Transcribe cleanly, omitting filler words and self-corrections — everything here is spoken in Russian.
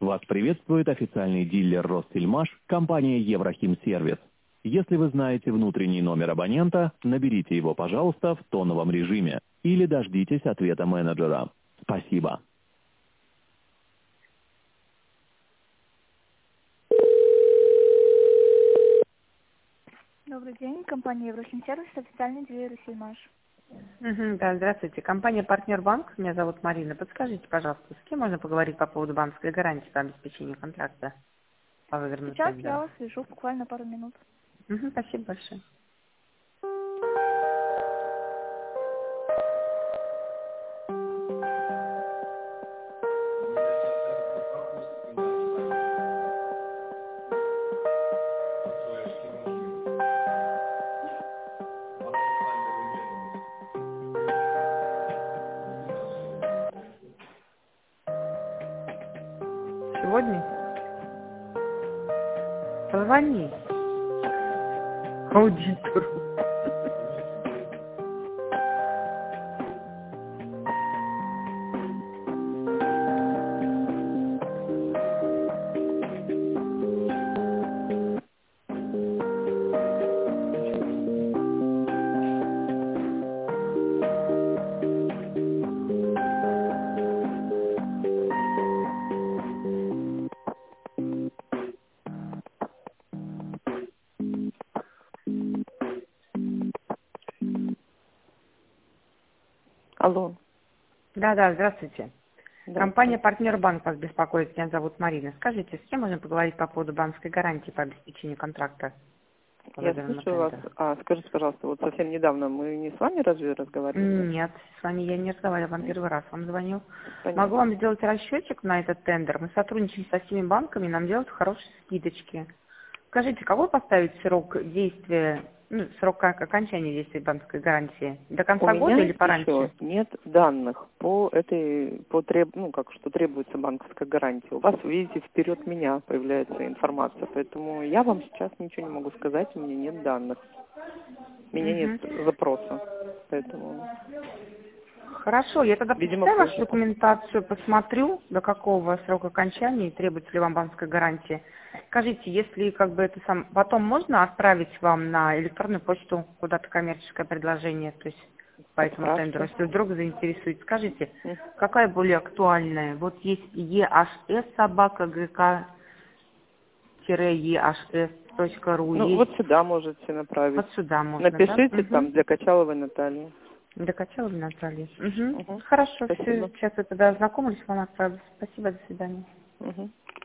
Вас приветствует официальный дилер «Россельмаш», компания «Еврохимсервис». Если вы знаете внутренний номер абонента, наберите его, пожалуйста, в тоновом режиме или дождитесь ответа менеджера. Спасибо. Добрый день, компания Еврохимсервис, официальный дилер «Россельмаш». Да, здравствуйте. Компания «Партнер Банк». Меня зовут Марина. Подскажите, пожалуйста, с кем можно поговорить по поводу банковской гарантии по обеспечению контракта по выигранному Сейчас тендеру? я вас свяжу буквально пару минут. Спасибо большое. Сегодня? Позвони аудитору. Алло. Да, здравствуйте. Да. Компания «Партнер Банк» вас беспокоит. Меня зовут Марина. Скажите, с кем можно поговорить по поводу банковской гарантии по обеспечению контракта по Я выигранному слушаю вас. тендеру? Скажите, пожалуйста, вот совсем недавно мы не с вами разве разговаривали? Нет, с вами я не разговаривала, вам первый раз вам звоню. Понятно. Могу вам сделать расчетчик на этот тендер. Мы сотрудничаем со всеми банками, нам делают хорошие скидочки. Скажите, какой поставить срок действия, срок окончания действия банковской гарантии? До конца У года меня или пораньше? еще нет данных что требуется банковская гарантия. У вас, видите, вперед меня появляется информация, поэтому я вам сейчас ничего не могу сказать, у меня нет данных. У меня нет запроса, поэтому... Хорошо, я тогда Видимо, почитаю вашу позже. документацию, посмотрю, до какого срока окончания и требуется ли вам банковская гарантия. Скажите, если потом можно отправить вам на электронную почту куда-то коммерческое предложение, то есть по этому Отправьте. тендеру, если вдруг заинтересует. Скажите, какая более актуальная? Вот есть ehs@gk-ehs.ru. Ну, есть... вот сюда можете направить. Вот сюда можно, Напишите да? там для Качаловой Натальи. Докачала Наталья. Угу. Хорошо, все, Спасибо. сейчас я тогда ознакомлюсь, вам отправлю. Спасибо, до свидания. Угу.